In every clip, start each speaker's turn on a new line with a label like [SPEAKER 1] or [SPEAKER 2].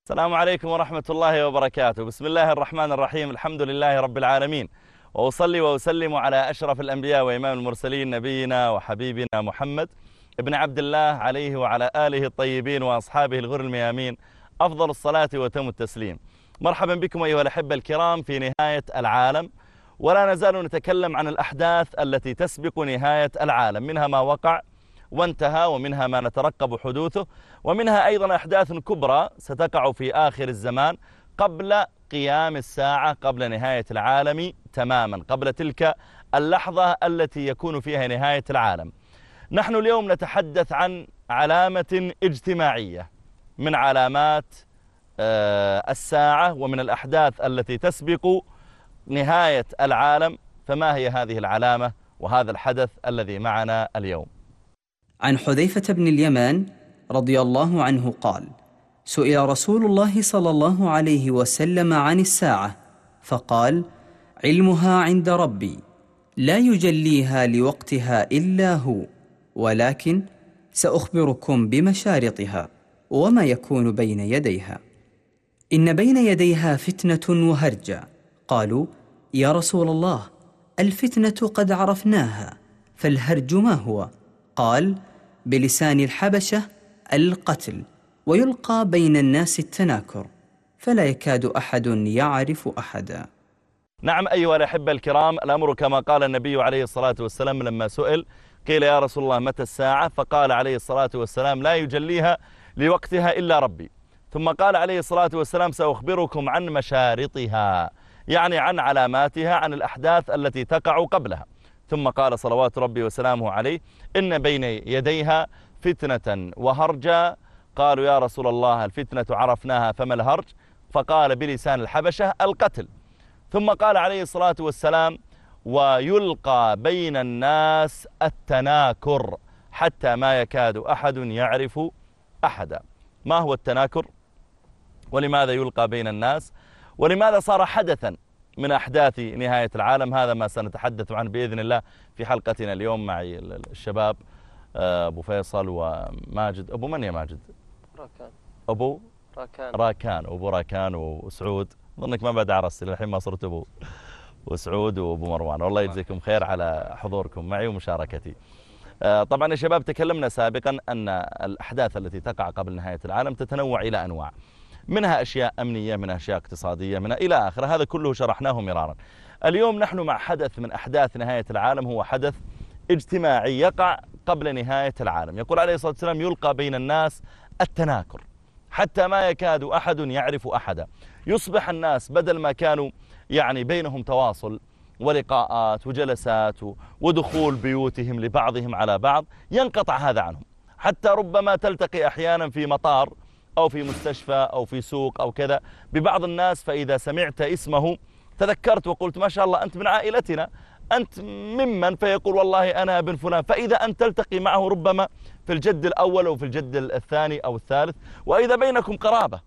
[SPEAKER 1] السلام عليكم ورحمة الله وبركاته. بسم الله الرحمن الرحيم. الحمد لله رب العالمين، وأصلي وأسلم على أشرف الأنبياء وإمام المرسلين نبينا وحبيبنا محمد ابن عبد الله عليه وعلى آله الطيبين وأصحابه الغر الميامين أفضل الصلاة وتم التسليم. مرحبا بكم أيها الأحبة الكرام في نهاية العالم، ولا نزال نتكلم عن الأحداث التي تسبق نهاية العالم، منها ما وقع وانتهى، ومنها ما نترقب حدوثه، ومنها أيضا أحداث كبرى ستقع في آخر الزمان قبل قيام الساعة، قبل نهاية العالم تماما، قبل تلك اللحظة التي يكون فيها نهاية العالم. نحن اليوم نتحدث عن علامة اجتماعية من علامات الساعة ومن الأحداث التي تسبق نهاية العالم. فما هي هذه العلامة وهذا الحدث الذي معنا اليوم؟
[SPEAKER 2] عن حذيفة بن اليمان رضي الله عنه قال: سئل رسول الله صلى الله عليه وسلم عن الساعة فقال: علمها عند ربي لا يجليها لوقتها إلا هو، ولكن سأخبركم بمشارطها وما يكون بين يديها. إن بين يديها فتنة وهرجا. قالوا: يا رسول الله، الفتنة قد عرفناها، فالهرج ما هو؟ قال: بلسان الحبشة القتل، ويلقى بين الناس التناكر، فلا يكاد أحد يعرف أحدا.
[SPEAKER 1] نعم أيها الأحبة الكرام، الأمر كما قال النبي عليه الصلاة والسلام لما سئل، قيل يا رسول الله متى الساعة؟ فقال عليه الصلاة والسلام: لا يجليها لوقتها إلا ربي. ثم قال عليه الصلاة والسلام: سأخبركم عن مشارطها، يعني عن علاماتها، عن الأحداث التي تقع قبلها. ثم قال صلوات ربي وسلامه عليه: إن بين يديها فتنة وهرجا. قالوا: يا رسول الله، الفتنة عرفناها، فما الهرج؟ فقال: بلسان الحبشة القتل. ثم قال عليه الصلاة والسلام: ويلقى بين الناس التناكر، حتى ما يكاد أحد يعرف أحدا. ما هو التناكر؟ ولماذا يلقى بين الناس؟ ولماذا صار حدثا من أحداث نهاية العالم؟ هذا ما سنتحدث عنه بإذن الله في حلقتنا اليوم معي الشباب أبو فيصل وماجد. أبو من يا ماجد؟
[SPEAKER 3] راكان.
[SPEAKER 1] أبو
[SPEAKER 3] راكان.
[SPEAKER 1] أبو راكان وسعود. ظنك ما بعد عرستي الحين ما صرت أبو، وسعود وأبو مروان. والله يجزيكم خير على حضوركم معي ومشاركتي. طبعا يا شباب، تكلمنا سابقا أن الأحداث التي تقع قبل نهاية العالم تتنوع إلى أنواع، منها أشياء أمنية، منها أشياء اقتصادية، منها إلى آخر. هذا كله شرحناه مرارا. اليوم نحن مع حدث من أحداث نهاية العالم، هو حدث اجتماعي يقع قبل نهاية العالم. يقول عليه الصلاة والسلام: يلقى بين الناس التناكر، حتى ما يكاد أحد يعرف أحدا. يصبح الناس بدل ما كانوا يعني بينهم تواصل ولقاءات وجلسات ودخول بيوتهم لبعضهم على بعض، ينقطع هذا عنهم. حتى ربما تلتقي أحيانا في مطار أو في مستشفى أو في سوق أو كذا ببعض الناس، فإذا سمعت اسمه تذكرت وقلت: ما شاء الله، أنت من عائلتنا، أنت ممن؟ فيقول: والله أنا ابن فلان. فإذا أنت تلتقي معه ربما في الجد الأول أو في الجد الثاني أو الثالث، وإذا بينكم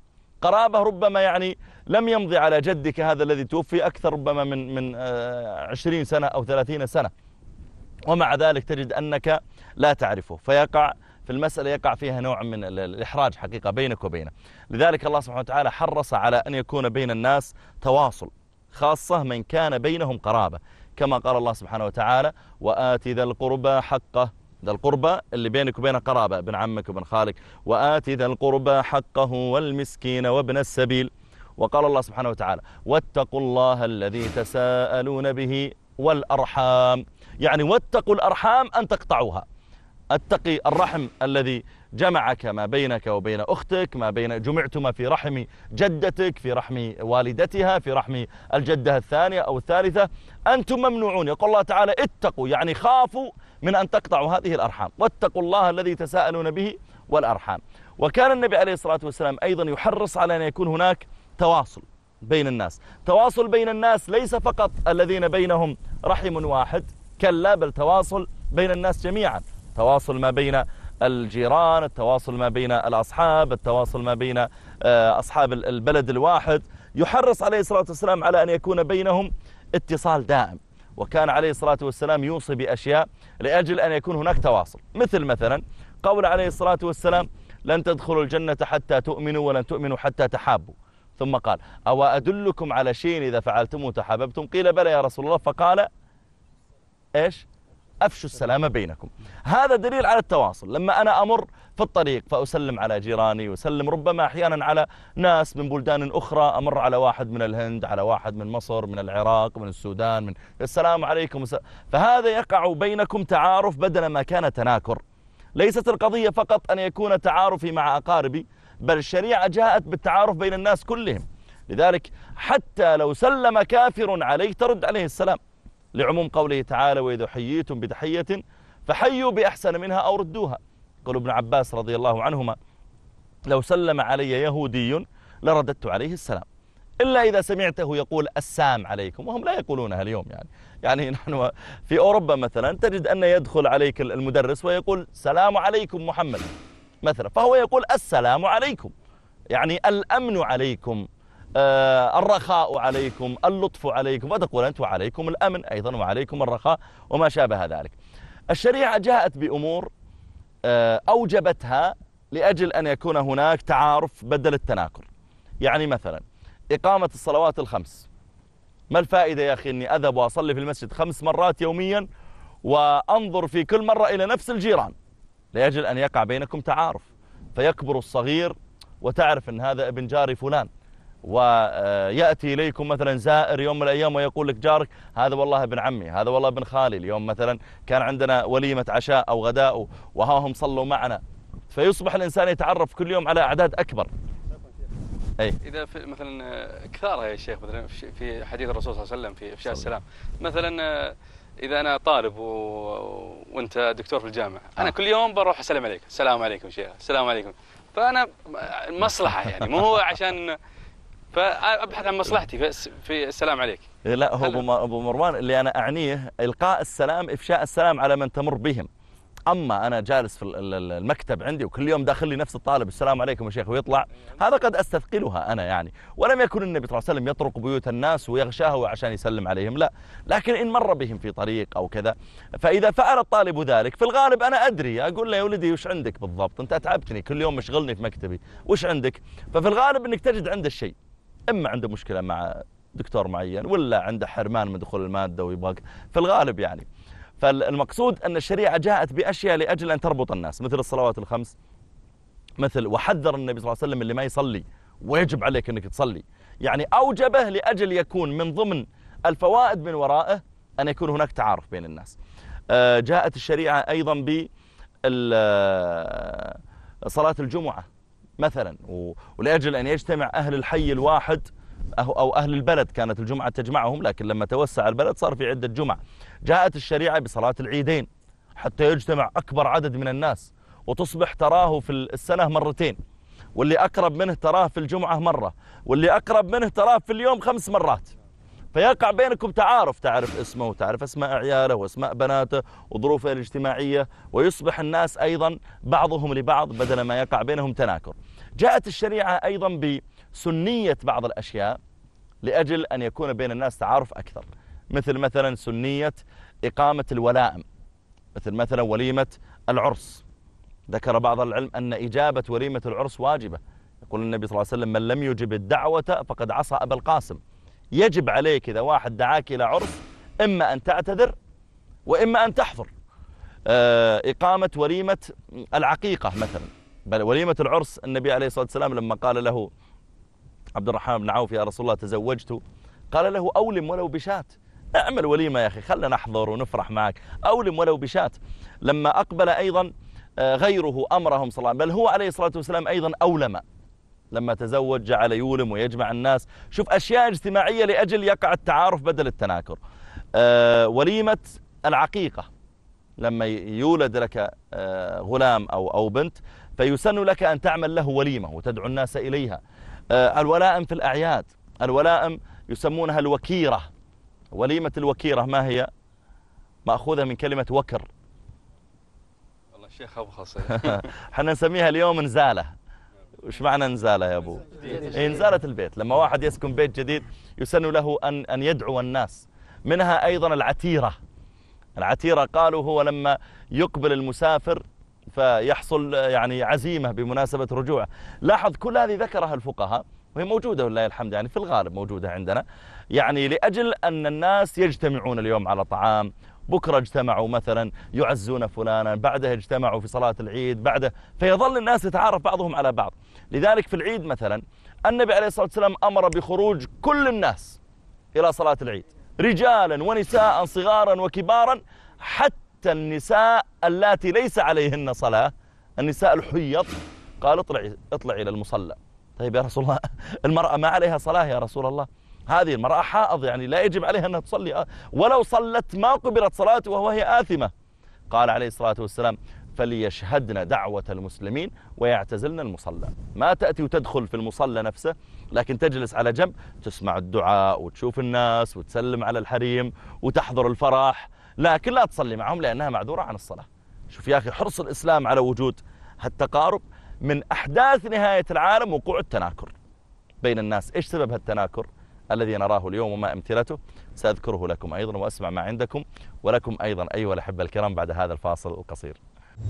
[SPEAKER 1] قرابة ربما يعني لم يمضي على جدك هذا الذي توفي أكثر ربما من 20 سنة أو 30 سنة، ومع ذلك تجد أنك لا تعرفه، فيقع في المسألة، يقع فيها نوع من الإحراج حقيقة بينك وبينه. لذلك الله سبحانه وتعالى حرص على أن يكون بين الناس تواصل، خاصة من كان بينهم قرابة، كما قال الله سبحانه وتعالى: وآت ذا القربى حقه. ذا القربى اللي بينك وبين قرابة، ابن عمك وابن خالك. وآت ذا القربى حقه والمسكين وابن السبيل. وقال الله سبحانه وتعالى: واتقوا الله الذي تساءلون به والأرحام. يعني واتقوا الأرحام أن تقطعوها. اتقي الرحم الذي جمعك ما بينك وبين أختك، ما بين جمعتما في رحم جدتك، في رحم والدتها، في رحم الجدة الثانية أو الثالثة. أنتم ممنوعون. يقول الله تعالى: اتقوا، يعني خافوا من أن تقطعوا هذه الأرحام. واتقوا الله الذي تساءلون به والأرحام. وكان النبي عليه الصلاة والسلام أيضا يحرص على أن يكون هناك تواصل بين الناس. تواصل بين الناس ليس فقط الذين بينهم رحم واحد، كلا، بل تواصل بين الناس جميعا. تواصل ما بين الجيران، التواصل ما بين الأصحاب، التواصل ما بين أصحاب البلد الواحد. يحرص عليه الصلاة والسلام على أن يكون بينهم اتصال دائم. وكان عليه الصلاة والسلام يوصي بأشياء لأجل أن يكون هناك تواصل، مثلا قول عليه الصلاة والسلام: لن تدخلوا الجنة حتى تؤمنوا ولن تؤمنوا حتى تحابوا. ثم قال أو أدلكم على شيء إذا فعلتموه تحاببتم؟ قيل بلى يا رسول الله. فقال إيش؟ أفشوا السلام بينكم. هذا دليل على التواصل. لما أنا أمر في الطريق فأسلم على جيراني، وسلم ربما أحيانا على ناس من بلدان أخرى، أمر على واحد من الهند، على واحد من مصر، من العراق، من السودان، من السلام عليكم. فهذا يقع بينكم تعارف بدل ما كان تناكر. ليست القضية فقط أن يكون تعارفي مع أقاربي، بل الشريعة جاءت بالتعارف بين الناس كلهم. لذلك حتى لو سلم كافر عليك ترد عليه السلام، لعموم قوله تعالى وإذا حييتم بتحية فحيوا بأحسن منها أو ردوها. قال ابن عباس رضي الله عنهما لو سلم علي يهودي لرددت عليه السلام، إلا إذا سمعته يقول السلام عليكم، وهم لا يقولونها اليوم. يعني نحن في أوروبا مثلا تجد أن يدخل عليك المدرس ويقول سلام عليكم محمد مثلا، فهو يقول السلام عليكم، يعني الأمن عليكم، الرخاء عليكم، اللطف عليكم، وتقول أنت وعليكم الأمن أيضا وعليكم الرخاء وما شابه ذلك. الشريعة جاءت بأمور أوجبتها لأجل أن يكون هناك تعارف بدل التناكر. يعني مثلا إقامة الصلوات الخمس، ما الفائدة يا أخي أني أذهب وأصلي في المسجد 5 مرات يوميا وأنظر في كل مرة إلى نفس الجيران؟ لأجل أن يقع بينكم تعارف، فيكبر الصغير وتعرف أن هذا ابن جاري فلان، ويأتي إليكم مثلا زائر يوم من الأيام ويقول لك جارك هذا والله ابن عمي، هذا والله ابن خالي، اليوم مثلا كان عندنا وليمة عشاء أو غداء وها هم صلوا معنا، فيصبح الإنسان يتعرف كل يوم على أعداد أكبر.
[SPEAKER 4] أي. إذا مثلا كثارها يا شيخ، مثلا في حديث الرسول صلى الله عليه وسلم في إفشاء السلام، مثلا إذا أنا طالب وأنت دكتور في الجامعة، أنا كل يوم بروح أسلم عليك، السلام عليكم شيخ، السلام عليكم، فأنا مصلحة يعني، مو هو عشان، فأبحث عن مصلحتي في السلام عليك.
[SPEAKER 1] لا، هو أبو مروان اللي أنا أعنيه إلقاء السلام، إفشاء السلام على من تمر بهم. أما أنا جالس في المكتب عندي وكل يوم داخل لي نفس الطالب السلام عليكم يا شيخ ويطلع، هذا قد أستثقلها أنا يعني. ولم يكن النبي صلى الله عليه وسلم يطرق بيوت الناس ويغشاها عشان يسلم عليهم، لا، لكن إن مر بهم في طريق أو كذا، فإذا فعل الطالب ذلك في الغالب أنا أدري، أقول له يا ولدي وش عندك بالضبط، أنت أتعبتني كل يوم مشغلني في مكتبي، وش عندك؟ ففي الغالب أنك تجد عنده الشيء، إما عنده مشكلة مع دكتور معين، ولا عنده حرمان من دخول المادة ويبغاك في الغالب يعني. فالمقصود أن الشريعة جاءت بأشياء لأجل أن تربط الناس، مثل الصلوات الخمس، مثل وحذر النبي صلى الله عليه وسلم اللي ما يصلي ويجب عليك أنك تصلي، يعني أوجبه لأجل يكون من ضمن الفوائد من ورائه أن يكون هناك تعارف بين الناس. جاءت الشريعة أيضا بصلاة الجمعة مثلا، ولأجل أن يجتمع أهل الحي الواحد أو أهل البلد، كانت الجمعة تجمعهم، لكن لما توسع البلد صار في عدة جمع. جاءت الشريعة بصلاة العيدين حتى يجتمع أكبر عدد من الناس، وتصبح تراه في السنة مرتين، واللي أقرب منه تراه في الجمعة مرة، واللي أقرب منه تراه في اليوم 5 مرات، فيقع بينكم تعارف، تعرف اسمه وتعرف اسماء عياله واسماء بناته وظروفه الاجتماعية، ويصبح الناس أيضا بعضهم لبعض بدل ما يقع بينهم تناكر. جاءت الشريعة أيضا بسنية بعض الأشياء لأجل أن يكون بين الناس تعارف أكثر، مثلا سنية إقامة الولائم، مثلا وليمة العرس. ذكر بعض العلم أن إجابة وليمة العرس واجبة، يقول النبي صلى الله عليه وسلم من لم يجب الدعوة فقد عصى أبا القاسم. يجب عليك إذا واحد دعاك إلى عرس إما أن تعتذر وإما أن تحضر. إقامة وليمة العقيقة مثلا، بل وليمة العرس النبي عليه الصلاة والسلام لما قال له عبد الرحمن بن عوف يا رسول الله تزوجت، قال له أولم ولو بشات، اعمل وليمة يا أخي، خلنا نحضر ونفرح معك، أولم ولو بشات. لما أقبل أيضا غيره أمرهم صلى الله عليه وسلم، بل هو عليه الصلاة والسلام أيضا أولم، لما تزوج جعل يولم ويجمع الناس. شوف أشياء اجتماعية لأجل يقع التعارف بدل التناكر. وليمة العقيقة، لما يولد لك غلام أو بنت فيسن لك أن تعمل له وليمة وتدعو الناس إليها. الولائم في الأعياد، الولائم يسمونها الوكيرة. وليمة الوكيرة ما هي؟ مأخوذة من كلمة وكر.
[SPEAKER 4] والله الشيخ أبخص.
[SPEAKER 1] حنا نسميها اليوم نزالة. وش معنى نزالة يا أبو؟ نزالة البيت، لما واحد يسكن بيت جديد يسن له أن يدعو الناس. منها أيضا العتيرة. العتيرة قالوا هو لما يقبل المسافر فيحصل يعني عزيمة بمناسبة رجوعه. لاحظ كل هذه ذكرها الفقهاء وهي موجودة والله الحمد، يعني في الغالب موجودة عندنا، يعني لأجل أن الناس يجتمعون اليوم على طعام، بكرة اجتمعوا مثلا يعزون فلانا، بعدها اجتمعوا في صلاة العيد، بعده فيظل الناس يتعارف بعضهم على بعض. لذلك في العيد مثلا النبي عليه الصلاة والسلام أمر بخروج كل الناس إلى صلاة العيد، رجالا ونساء صغارا وكبارا، حتى النساء اللاتي ليس عليهن صلاة، النساء الحيض، قال اطلعي إلى المصلى. طيب يا رسول الله المرأة ما عليها صلاة يا رسول الله، هذه المرأة حائض يعني لا يجب عليها أنها تصلي، ولو صلت ما قبلت صلاته وهي آثمة. قال عليه الصلاة والسلام فليشهدن دعوة المسلمين ويعتزلن المصلى. ما تأتي وتدخل في المصلى نفسه، لكن تجلس على جنب تسمع الدعاء وتشوف الناس وتسلم على الحريم وتحضر الفرح، لكن لا تصلي معهم لأنها معذورة عن الصلاة. شوف يا أخي حرص الإسلام على وجود هالتقارب. من أحداث نهاية العالم وقوع التناكر بين الناس. إيش سبب هالتناكر الذي نراه اليوم وما أمثلته؟ سأذكره لكم أيضا وأسمع ما عندكم ولكم أيضا أيها الأحبة الكرام بعد هذا الفاصل القصير.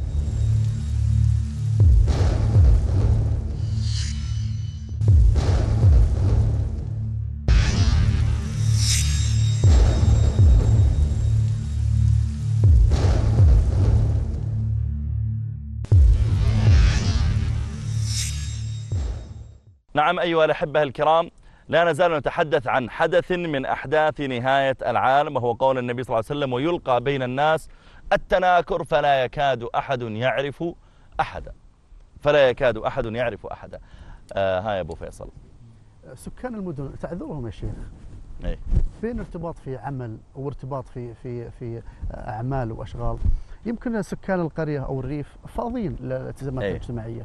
[SPEAKER 1] نعم أيها الأحبة الكرام، لا نزال نتحدث عن حدث من أحداث نهاية العالم، وهو قول النبي صلى الله عليه وسلم ويلقى بين الناس التناكر فلا يكاد أحد يعرف أحدا، فلا يكاد أحد يعرف أحدا. هاي أبو فيصل،
[SPEAKER 5] سكان المدن تعذرهم يا شيخ،
[SPEAKER 1] إيه؟
[SPEAKER 5] بين ارتباط في عمل أو ارتباط في أعمال وأشغال، يمكن سكان القرية أو الريف فاضيين للالتزامات الاجتماعية،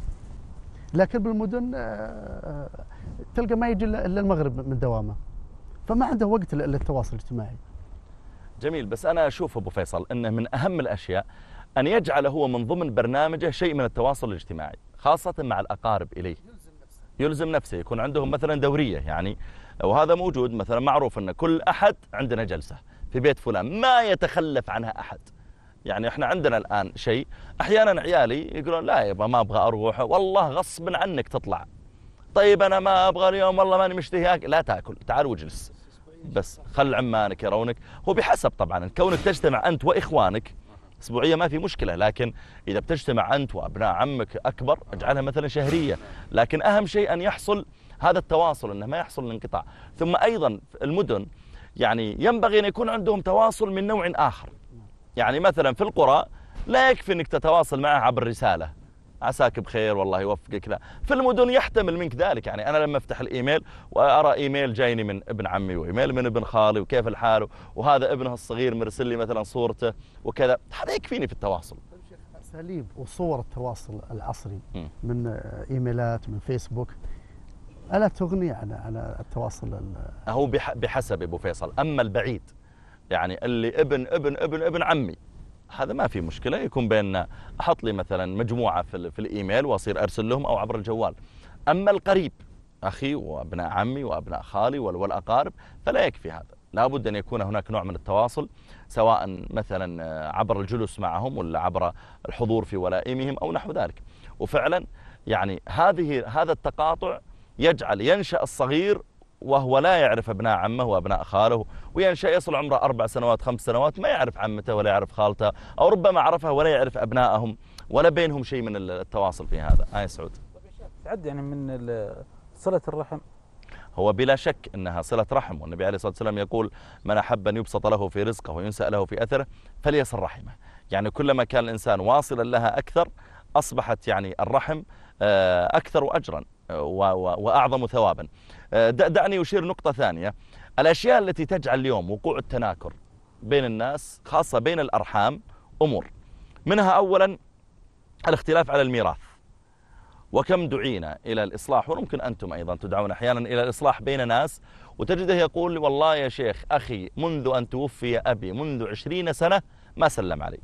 [SPEAKER 5] لكن بالمدن تلقى ما يجي إلا المغرب من دوامه، فما عنده وقت للتواصل الاجتماعي.
[SPEAKER 1] جميل، بس أنا أشوف أبو فيصل أنه من أهم الأشياء أن يجعل هو من ضمن برنامجه شيء من التواصل الاجتماعي، خاصة مع الأقارب إليه. يلزم نفسه يكون عندهم مثلا دورية يعني، وهذا موجود مثلا معروف أن كل أحد عندنا جلسة في بيت فلان ما يتخلف عنها أحد. يعني احنا عندنا الآن شيء أحيانا عيالي يقولون لا يبا ما أبغى أروح، والله غصب عنك تطلع. طيب أنا ما أبغى اليوم والله ماني مشتهي أكل، لا تأكل، تعال واجلس بس خل عمانك يرونك. هو بحسب طبعا كونك تجتمع أنت وإخوانك أسبوعية ما في مشكلة، لكن إذا بتجتمع أنت وأبناء عمك أكبر اجعلها مثلا شهرية. لكن أهم شيء أن يحصل هذا التواصل، أنه ما يحصل الانقطاع. ثم أيضا المدن يعني ينبغي أن يكون عندهم تواصل من نوع آخر. يعني مثلا في القرى لا يكفي أنك تتواصل معه عبر رسالة عساك بخير والله يوفقك، لا، في المدن يحتمل منك ذلك. يعني أنا لما أفتح الإيميل وأرى إيميل جايني من ابن عمي وإيميل من ابن خالي وكيف الحال، وهذا ابنه الصغير مرسل لي مثلا صورته وكذا، هذا يكفيني في التواصل.
[SPEAKER 5] أساليب وصور التواصل العصري من إيميلات من فيسبوك ألا تغني عن التواصل؟
[SPEAKER 1] هو بحسب أبو فيصل. أما البعيد يعني اللي ابن عمي هذا ما في مشكلة، يكون بيننا أحط لي مثلا مجموعة في الإيميل وأصير أرسل لهم أو عبر الجوال. أما القريب أخي وأبناء عمي وأبناء خالي والأقارب فلا يكفي هذا، لابد أن يكون هناك نوع من التواصل، سواء مثلا عبر الجلوس معهم ولا عبر الحضور في ولائمهم أو نحو ذلك. وفعلا يعني هذا التقاطع يجعل ينشأ الصغير وهو لا يعرف أبناء عمه وأبناء خاله، وينشأ يصل عمره 4 سنوات 5 سنوات ما يعرف عمته ولا يعرف خالته، أو ربما عرفها ولا يعرف أبنائهم ولا بينهم شيء من التواصل في هذا. سعود
[SPEAKER 6] تعد يعني من صلة الرحم،
[SPEAKER 1] هو بلا شك أنها صلة رحم، والنبي عليه الصلاة والسلام يقول من أحب أن يبسط له في رزقه وينسأ له في أثره فليصل رحمه. يعني كلما كان الإنسان واصلا لها أكثر أصبحت يعني الرحم أكثر أجرا وأعظم ثوابا. دعني أشير نقطة ثانية. الأشياء التي تجعل اليوم وقوع التناكر بين الناس خاصة بين الأرحام أمور، منها أولا الاختلاف على الميراث، وكم دعينا إلى الإصلاح، وممكن أنتم أيضا تدعون أحيانا إلى الإصلاح بين ناس، وتجده يقول والله يا شيخ أخي منذ أن توفي أبي منذ 20 سنة ما سلم علي.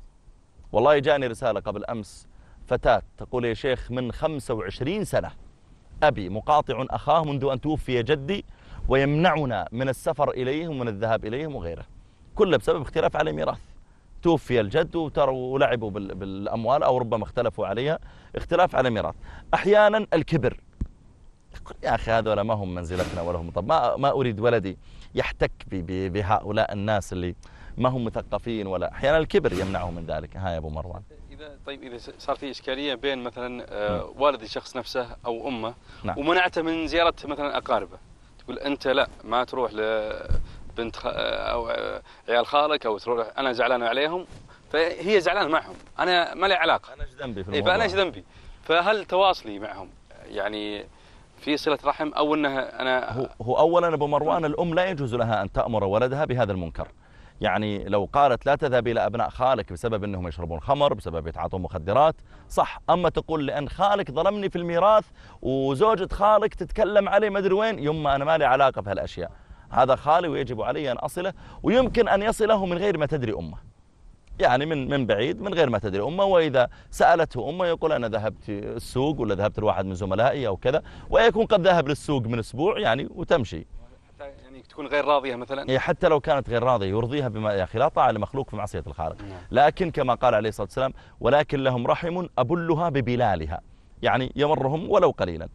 [SPEAKER 1] والله جاءني رسالة قبل أمس فتاة تقول يا شيخ من 25 سنة أبي مقاطع أخاه منذ أن توفي جدي ويمنعنا من السفر إليهم ومن الذهاب إليهم وغيره، كله بسبب اختلاف على الميراث. توفي الجد ولعبوا بالأموال أو ربما اختلفوا عليها اختلاف على ميراث. أحيانا الكبر، يقول يا أخي هذولا ما هم منزلتنا ولا هم، طب ما أريد ولدي يحتك بهؤلاء الناس اللي ما هم مثقفين، ولا أحيانا الكبر يمنعه من ذلك. ها يا أبو مروان.
[SPEAKER 4] إذا صار في إشكالية بين مثلا والد الشخص نفسه أو أمه،
[SPEAKER 1] نعم.
[SPEAKER 4] ومنعته من زيارة مثلا أقاربه، تقول أنت لا ما تروح لبنت أو عيال خالك، أو تروح، أنا زعلان عليهم، فهي زعلانة معهم، أنا ما لي علاقة،
[SPEAKER 1] أنا إيش ذنبي في الموضوع؟
[SPEAKER 4] فأنا إيش ذنبي؟ فهل تواصلي معهم يعني في صلة رحم، أو أنه أنا
[SPEAKER 1] هو أولا أبو مروان الأم لا يجوز لها أن تأمر ولدها بهذا المنكر. يعني لو قالت لا تذهب إلى أبناء خالك بسبب أنهم يشربون خمر، بسبب يتعاطون مخدرات، صح. أما تقول لأن خالك ظلمني في الميراث وزوجة خالك تتكلم عليه ما أدري وين، يما أنا ما لي علاقة بهالأشياء، هذا خالي ويجب علي أن أصله، ويمكن أن يصله من غير ما تدري أمه، يعني من بعيد من غير ما تدري أمه. وإذا سألته أمه يقول أنا ذهبت السوق ولا ذهبت لواحد من زملائي أو كذا، ويكون قد ذهب للسوق من أسبوع يعني وتمشي.
[SPEAKER 4] يعني تكون غير راضية مثلا،
[SPEAKER 1] حتى لو كانت غير راضية يرضيها بما يا أخي لا طاعة لمخلوق في معصية الخالق. لكن كما قال عليه الصلاة والسلام ولكن لهم رحم أبلها ببلالها، يعني يمرهم ولو قليلا.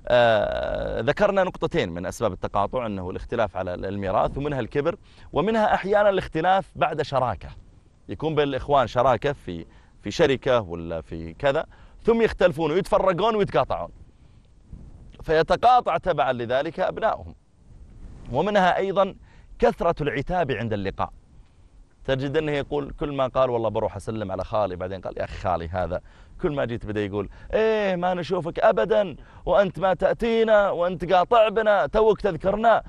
[SPEAKER 1] ذكرنا نقطتين من أسباب التقاطع، أنه الاختلاف على الميراث، ومنها الكبر، ومنها أحيانا الاختلاف بعد شراكة، يكون بين الإخوان شراكة في شركة ولا في كذا، ثم يختلفون ويتفرقون ويتقاطعون، فيتقاطع تبعا لذلك أبنائهم. ومنها أيضا كثرة العتاب عند اللقاء، تجد أنه يقول كل ما قال والله بروح أسلم على خالي، بعدين قال يا أخي خالي هذا كل ما جيت بدأ يقول إيه ما نشوفك أبدا، وأنت ما تأتينا، وأنت قاطع بنا، توك تذكرنا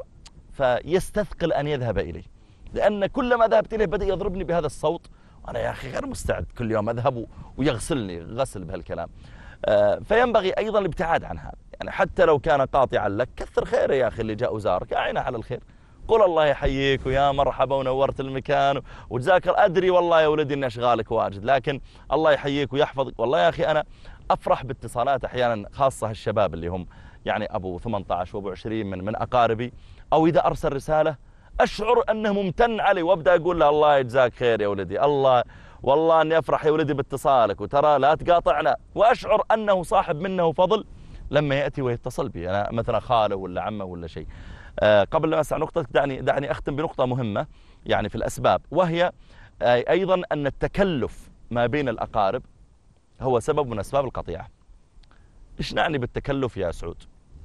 [SPEAKER 1] فيستثقل أن يذهب إليه، لأن كلما ذهبت إليه بدأ يضربني بهذا الصوت، وأنا يا أخي غير مستعد كل يوم أذهب ويغسلني غسل بهالكلام. فينبغي أيضا الابتعاد عن هذا، يعني حتى لو كان قاطعا لك كثر خيره يا أخي اللي جاء وزارك، أعينه على الخير، قل الله يحييك ويا مرحبا ونورت المكان وجزاك، أدري والله يا ولدي أن أشغالك واجد، لكن الله يحييك ويحفظك. والله يا أخي أنا أفرح باتصالات أحيانا، خاصة الشباب اللي هم يعني أبو 18 وأبو 20 من أقاربي، أو إذا أرسل رسالة أشعر أنه ممتن علي، وأبدأ أقول له الله يجزاك خير يا ولدي، الله والله أني أفرح يا ولدي باتصالك، وترى لا تقاطعنا، وأشعر أنه صاحب منه فضل لما يأتي ويتصل بي، أنا مثلا خاله ولا عمه ولا شيء. قبل ما أسمع نقطتك دعني أختم بنقطة مهمة يعني في الأسباب، وهي أيضا أن التكلف ما بين الأقارب هو سبب من أسباب القطيعة. إيش نعني بالتكلف يا سعود؟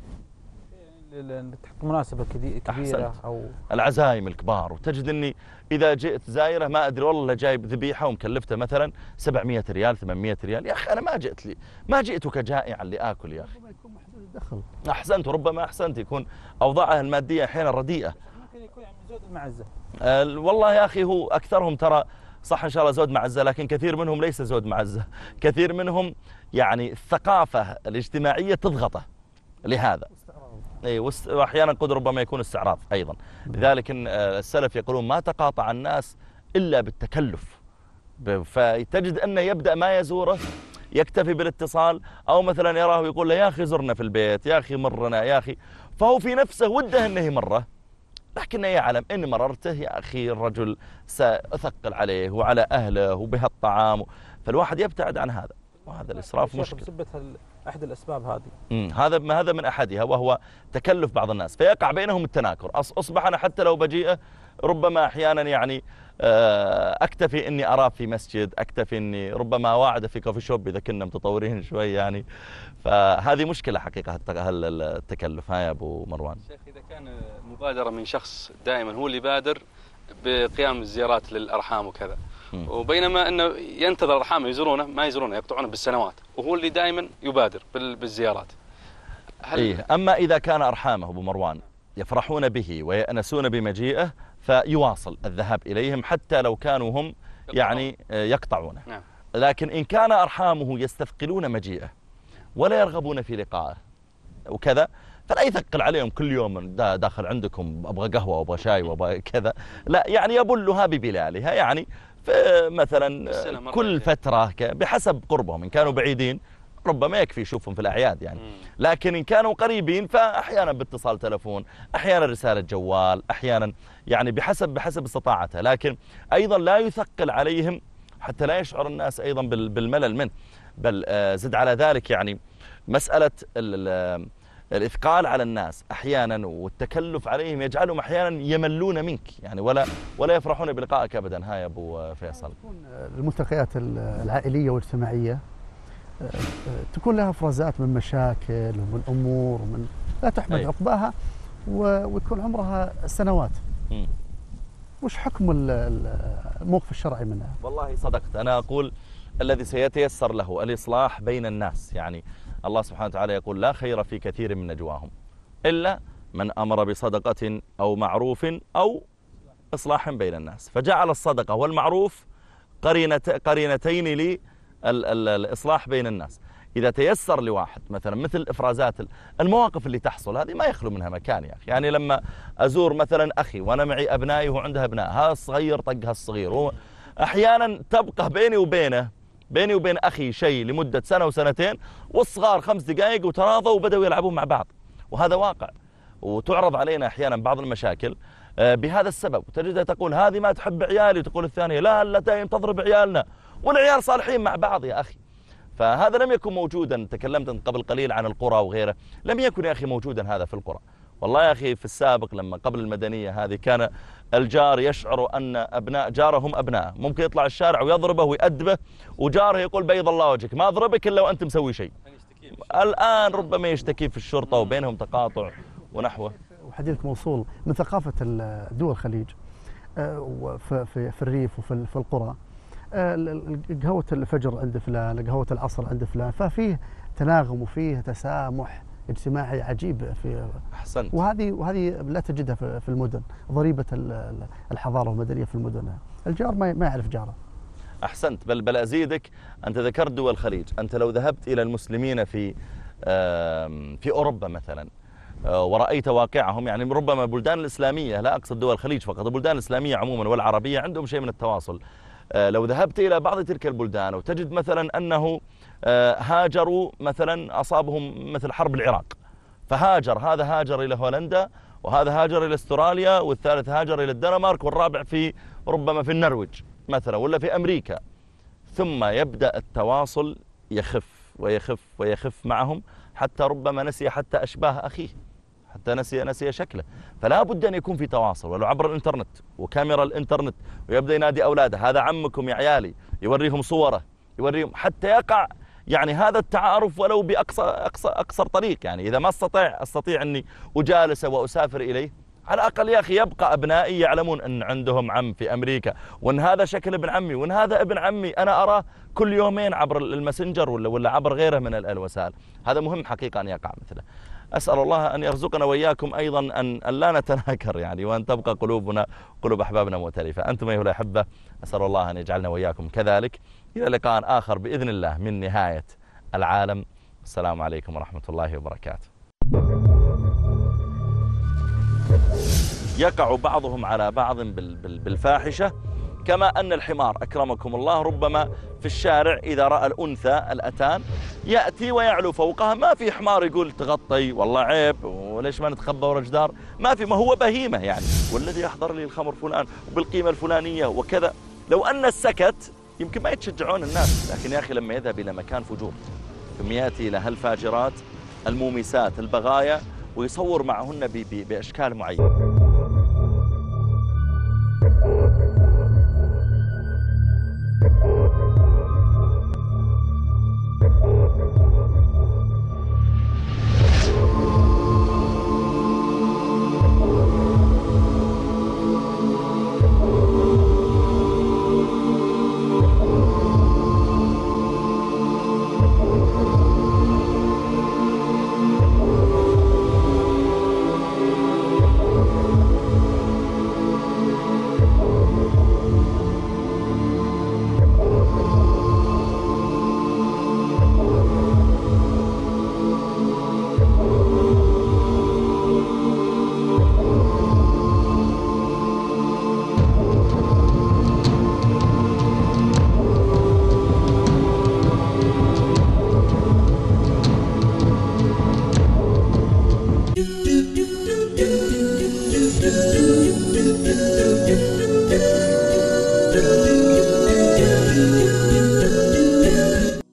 [SPEAKER 6] تحت مناسبة كبيرة أو
[SPEAKER 1] العزائم الكبار، وتجد أني إذا جئت زائرة ما أدري والله جايب ذبيحة ومكلفته مثلا 700 ريال 800 ريال، يا أخي أنا ما جئتك جائعا لآكل يا أخي. أحسنت، وربما أحسنت يكون أوضاعها المادية أحيانا رديئة،
[SPEAKER 6] ممكن يكون يعني زود المعزة.
[SPEAKER 1] والله يا أخي هو أكثرهم ترى صح إن شاء الله زود معزة، لكن كثير منهم ليس زود معزة، كثير منهم يعني الثقافة الاجتماعية تضغطه لهذا، وأحيانا قد ربما يكون استعراض أيضا. لذلك السلف يقولون ما تقاطع الناس إلا بالتكلف، فتجد أنه يبدأ ما يزوره يكتفي بالاتصال، أو مثلا يراه يقول له يا أخي زرنا في البيت، يا أخي مرنا يا أخي، فهو في نفسه وده أنه يمره، لكنه يعلم إن مررته يا أخي الرجل سأثقل عليه وعلى أهله وبهالطعام، فالواحد يبتعد عن هذا، وهذا الإسراف مشكلة.
[SPEAKER 6] بسبة أحد الأسباب هذه،
[SPEAKER 1] هذا من أحدها، وهو تكلف بعض الناس، فيقع بينهم التناكر. أصبح أنا حتى لو بجيئه ربما أحيانا يعني أكتفي أني أراه في مسجد، أكتفي أني ربما واعده في كوفي شوب إذا كنا متطورين شوي يعني، فهذه مشكلة حقيقة التكلف. ها يا أبو مروان.
[SPEAKER 4] شيخ إذا كان مبادرة من شخص دائما هو اللي يبادر بقيام الزيارات للأرحام وكذا، وبينما أنه ينتظر الأرحام ما يزورونه يقطعونه بالسنوات، وهو اللي دائما يبادر بالزيارات،
[SPEAKER 1] أما إذا كان أرحامه أبو مروان يفرحون به ويأنسون بمجيئه فيواصل الذهاب إليهم حتى لو كانوا هم يعني يقطعونه.
[SPEAKER 4] نعم.
[SPEAKER 1] لكن إن كان أرحامه يستثقلون مجيئه ولا يرغبون في لقائه وكذا، فلا يثقل عليهم كل يوم داخل عندكم أبغى قهوة وأبغى شاي وأبغى كذا، لا يعني يبلها ببلالها، يعني مثلا كل فترة بحسب قربهم، إن كانوا بعيدين ربما يكفي يشوفهم في الأعياد يعني. لكن إن كانوا قريبين فأحيانا باتصال تلفون، أحيانا رسالة جوال، أحيانا يعني بحسب استطاعته. لكن أيضا لا يثقل عليهم حتى لا يشعر الناس أيضا بالملل منه. بل زد على ذلك يعني مسألة الإثقال على الناس أحيانا والتكلف عليهم يجعلهم أحيانا يملون منك يعني ولا يفرحون بلقائك أبدا. ها يا أبو فيصل،
[SPEAKER 5] الملتقيات العائلية والاجتماعية تكون لها فرازات من مشاكل ومن أمور ومن لا تحمد عقباها ويكون عمرها سنوات. وش حكم الموقف الشرعي منها؟
[SPEAKER 1] والله صدقت، أنا أقول الذي سيتيسر له الإصلاح بين الناس. يعني الله سبحانه وتعالى يقول لا خير في كثير من نجواهم إلا من أمر بصدقة أو معروف أو إصلاح بين الناس، فجعل الصدقة والمعروف قرينتين للإصلاح بين الناس. إذا تيسر لواحد مثلا مثل إفرازات المواقف اللي تحصل هذه ما يخلو منها مكان يا أخي. يعني لما أزور مثلا أخي وأنا معي أبنائي وعنده أبناء، ها الصغير طقها الصغير، أحيانا تبقى بيني وبين أخي شيء لمدة سنة وسنتين، والصغار 5 دقائق وتراضوا وبدأوا يلعبون مع بعض، وهذا واقع. وتعرض علينا أحيانا بعض المشاكل بهذا السبب، وتجدها تقول هذه ما تحب عيالي، وتقول الثانية لا دائم تضرب عيالنا، والعيال صالحين مع بعض يا أخي. فهذا لم يكن موجودا. تكلمت قبل قليل عن القرى وغيره، لم يكن يا أخي موجودا هذا في القرى. والله يا أخي في السابق لما قبل المدنية هذه كان الجار يشعر أن أبناء جاره هم أبناء، ممكن يطلع الشارع ويضربه ويأدبه، وجاره يقول بيض الله وجهك ما أضربك إلا وأنت مسوي شيء. الآن ربما يشتكي في الشرطة وبينهم تقاطع ونحوه.
[SPEAKER 5] وحديثك موصول من ثقافة دول الخليج في الريف وفي القرى. قهوة الفجر عند فلان، قهوة العصر عند فلان، ففيه تناغم وفيه تسامح اجتماعي عجيب في.
[SPEAKER 1] أحسنت.
[SPEAKER 5] وهذه لا تجدها في المدن. ضريبة الحضارة والمدنية في المدن، الجار ما يعرف جاره.
[SPEAKER 1] أحسنت. بل أزيدك، أنت ذكرت دول الخليج، أنت لو ذهبت إلى المسلمين في أوروبا مثلا ورأيت واقعهم، يعني ربما البلدان الإسلامية، لا أقصد دول الخليج فقط، البلدان الإسلامية عموما والعربية عندهم شيء من التواصل. لو ذهبت إلى بعض تلك البلدان وتجد مثلا أنه هاجروا مثلا، أصابهم مثل حرب العراق، فهاجر، هذا هاجر إلى هولندا، وهذا هاجر إلى استراليا، والثالث هاجر إلى الدنمارك، والرابع ربما في النرويج مثلا ولا في أمريكا. ثم يبدأ التواصل يخف ويخف ويخف معهم، حتى ربما نسي حتى أشباه أخيه، حتى نسي شكله. فلا بد أن يكون في تواصل، ولو عبر الإنترنت وكاميرا الإنترنت، ويبدأ ينادي أولاده هذا عمكم يا عيالي، يوريهم صوره، يوريهم حتى يقع يعني هذا التعارف ولو بأقصر طريق. يعني إذا ما أستطيع أني أجالسه وأسافر إليه، على الأقل يا أخي يبقى أبنائي يعلمون أن عندهم عم في أمريكا، وأن هذا شكل ابن عمي، وأن هذا ابن عمي أنا أراه كل يومين عبر الماسنجر ولا عبر غيره من الوسائل. هذا مهم حقيقة أن يقع مثله. أسأل الله أن يرزقنا وإياكم أيضا أن لا نتناكر يعني، وأن تبقى قلوبنا قلوب أحبابنا مؤتلفة. أنتم أيها الأحبة، أسأل الله أن يجعلنا وإياكم كذلك. إلى لقاء آخر بإذن الله من نهاية العالم. السلام عليكم ورحمة الله وبركاته. يقع بعضهم على بعض بالفاحشة، كما أن الحمار أكرمكم الله ربما في الشارع إذا رأى الأنثى الأتان يأتي ويعلو فوقها. ما في حمار يقول تغطي والله عيب وليش ما نتخبى ورا جدار، ما في، ما هو بهيمة يعني، والذي يحضر لي الخمر فلان وبالقيمة الفلانية وكذا. لو أن السكت يمكن ما يتشجعون الناس، لكن يا أخي لما يذهب إلى مكان فجور ثم يأتي إلى هالفاجرات المومسات البغايا ويصور معهن بأشكال معينة.